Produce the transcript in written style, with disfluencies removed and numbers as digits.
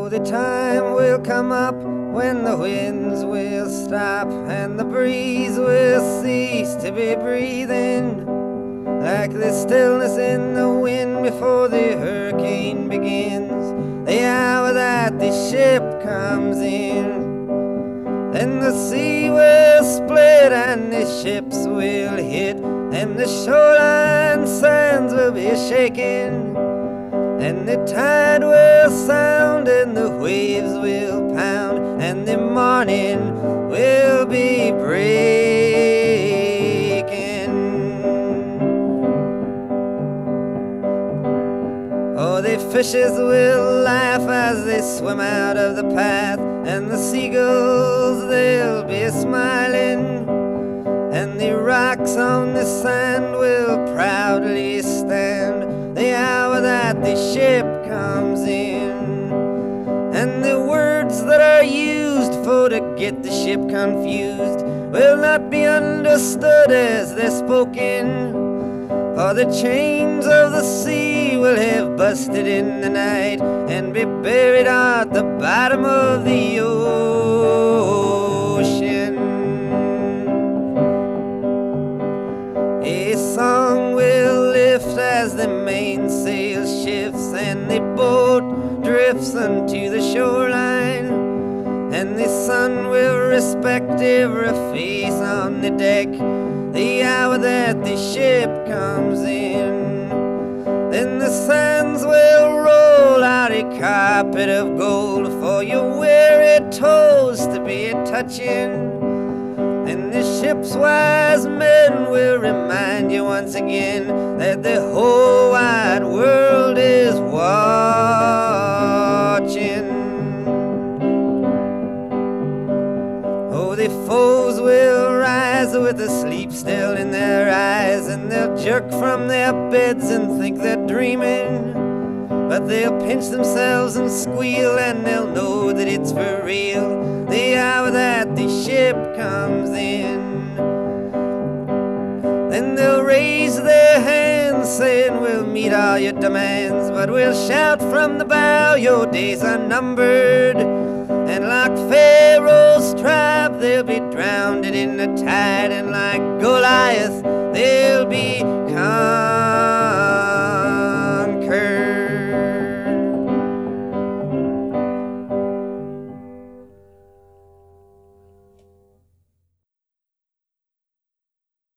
the time will come up when the winds will stop and the breeze will cease to be breathing, like the stillness in the wind before the hurricane begins. The hour that the ship comes in, then the sea will split and the ships will hit, and the shoreline sands will be shaking, and the tide will sound and the waves will pound, and the morning will be breaking. Oh, the fishes will laugh as they swim out of the path, and the seagulls, they'll be smiling, and the rocks on the sand will proudly stand the hour that the ship comes in. And the words that are used for to get the ship confused will not be understood as they're spoken, for the chains of the sea will have busted in the night and be buried at the bottom of the ocean. A song will lift as the mainsail shifts and the boat drifts unto the shoreline, and the sun will respect every face on the deck the hour that the ship comes in. Then the sands will roll out a carpet of gold for your weary toes to be a touching, and the ship's wise men will remind you once again that the whole wide world is watching. Oh, the foes will rise with the sleep still in their eyes, and they'll jerk from their beds and think they're dreaming, but they'll pinch themselves and squeal, and they'll know that it's for real the hour that the ship comes in. Then they'll raise their hands saying, we'll meet all your demands, but we'll shout from the bow, your days are numbered, and like Pharaoh's tribe they'll be drowned in the tide, and like Goliath